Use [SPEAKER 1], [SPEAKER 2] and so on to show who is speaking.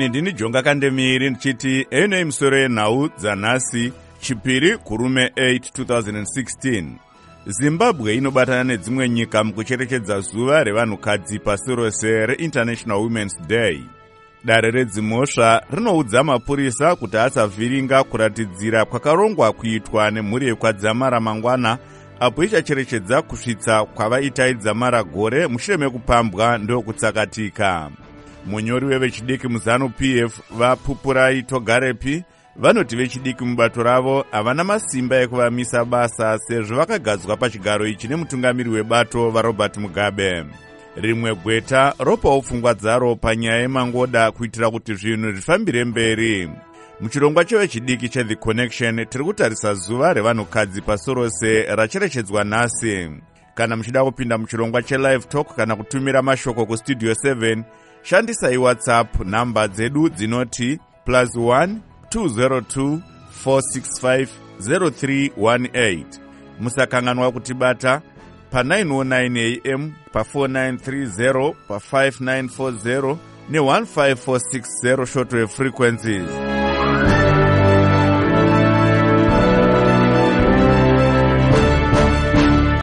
[SPEAKER 1] ini ndini Jonga Kandemiri ndichiti ene misoro yenhau dzanhasi chipiri kurume 8 2016. Zimbabwe inobatana nedzimwe nyika mukucherechedza zuva revanhukadzi pasi rose reInternational Women's Day. Dare redzimhosva rinoudza mapurisa kuti asavhiringa kuratidzira kwakarongwa kuitwa nemhuri yekwadzamara mangwana apo ichacherechedza kusvitsa kwavaitaidza gore mushure mekupambwa ndokutsakatika. Munyori wevechidiki muZANU-PF vaPupurai Togarepi vanoti vechidiki mubato ravo havana masimba ekuvamisa basa sezvo vakagadzwa pachigaro ichi nemutungamiri webato vaRobert Mugabe. Rimwe gweta ropawo pfungwa dzaro panyaya yemangoda kuitira kuti zvinhu zvifambire mberi. Muchirongwa chevechidiki cheThe Connection tiri kutarisa zuva revanhukadzi pasi rose racherechedzwa nhasi. Kana muchida kupinda muchirongwa cheLive Talk kana kutumira mashoko kustudio 7, shandisai WhatsApp namba dzedu dzinoti +1 202 465 0318. Musakanganwa kutibata pa909 AM, pa4930, pa5940 ne1546 shortwave frequencies.